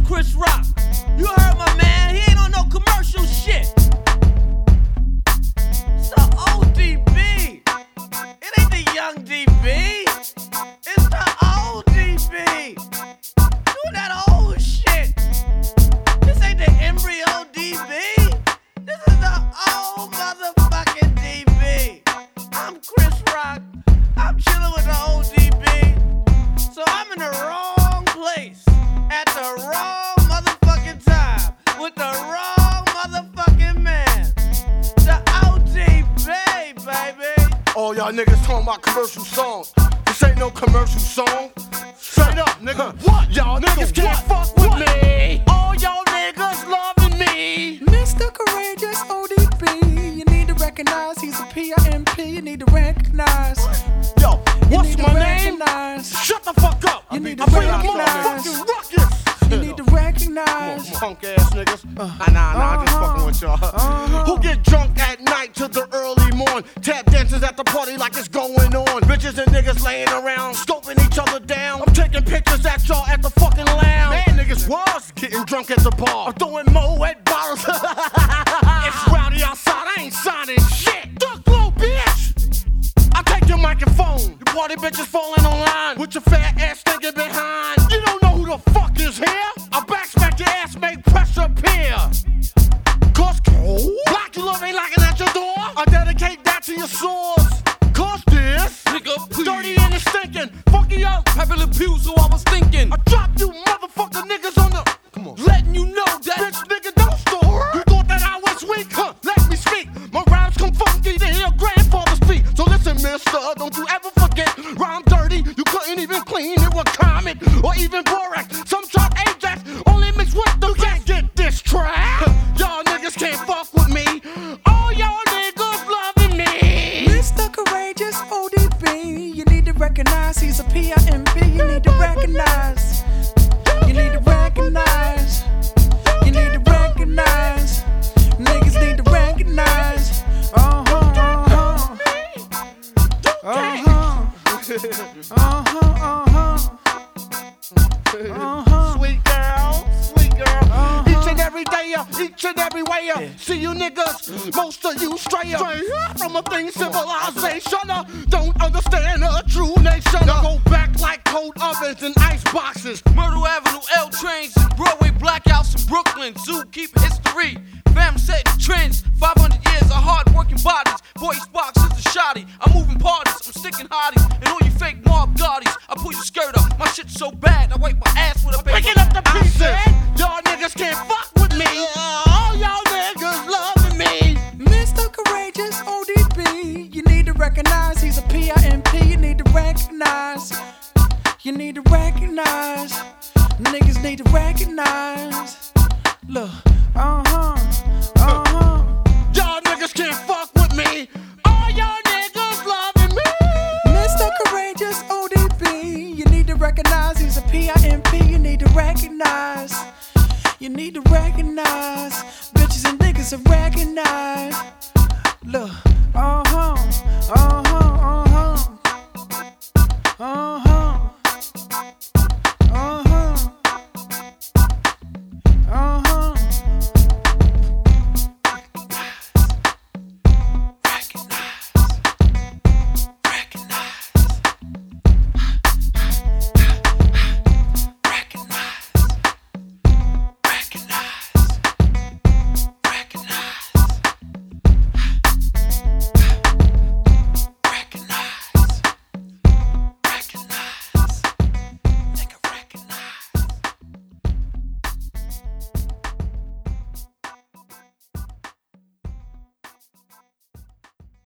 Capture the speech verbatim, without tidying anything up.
Chris Rock. You heard my man, he ain't on no commercial shit. It's the old D B. It ain't the young D B. It's the old D B. Doing that old shit. This ain't the embryo D B. This is the old motherfucking D B. I'm Chris Rock. I'm chilling with the old D B. So I'm in the wrong place at the wrong motherfucking time with the wrong motherfucking man. The O D B, baby. All y'all niggas talking about commercial songs. This ain't no commercial song. Straight up, nigga. What? Y'all niggas can't fuck with what? me. All y'all niggas loving me. Mister Courageous O D B, you need to recognize he's a P I M P. You need to recognize. Yo, what's you my name? Recognize. Shut the fuck up. You need to I'm bringing recognize. motherfucking ruckus. You need to recognize. Punk ass niggas. Uh, nah, nah, nah, I'm just fucking with y'all. Uh-huh. Who get drunk at night to the early morn? Tap dances at the party like it's going on. Bitches and niggas laying around, scoping each other down. I'm taking pictures at y'all at the fucking lounge. Man, niggas was getting drunk at the bar. I'm throwing Moet bottles. It's rowdy outside, I ain't signing shit. Duck low, bitch. I take your microphone. You party bitches falling online with your fat ass thinking behind. You don't know who the fuck is here? I backsmack your ass, make pressure appear. Cause black love ain't knocking at your door. I dedicate that to your source. Cause this Nigga, please. dirty and it's stinking. Funky up, Pebble and Pew, so I was thinking. I drop you motherfucker niggas on the. Come on. Letting you know that. Bitch nigga don't store. You thought that I was weak? Huh? Let me speak. My rhymes come funky to hear grandfather speak. So listen, mister, don't you ever forget. Rhyme dirty, you couldn't even clean it with Comet or even Borax. Some chop Ajax, only mixed with the. You can't get this track. Y'all niggas can't fuck with me. All y'all niggas loving me. Mister Courageous O D B, you need to recognize he's a P I M P. You need to recognize. You need to recognize. You need to recognize. Niggas need to recognize. Uh huh. Uh huh. Uh huh. Uh huh. Sweet girl, sweet girl. Uh-huh. Each and every day, uh, each and every way. Uh, see you niggas, most of you stray uh, from a thing civilization. Uh, don't understand a true nation. Uh, go back like cold ovens and ice boxes. Myrtle Avenue, L trains, and Broadway blackouts in Brooklyn. Zoo keep history. Fam setting trends. five hundred years of hard working bodies. Voice box is a shoddy. I'm moving parties. I'm sticking hotties. And all you fake mob gaudies. I pull your skirt up. My shit's so bad. I wipe my ass with a paper. Picking up the pieces. Y'all niggas can't fuck with me. All y'all niggas loving me. Mister Courageous O D B, you need to recognize he's a P I M P. You need to recognize. You need to recognize. Niggas need to recognize. Look, uh huh, uh huh. Y'all niggas can't fuck with me. All y'all niggas loving me. Mister Courageous O D B, you need to recognize he's a P I M P. You need to recognize. You need to recognize. Bitches and niggas are recognize. Look, uh huh, uh huh, uh huh, uh huh.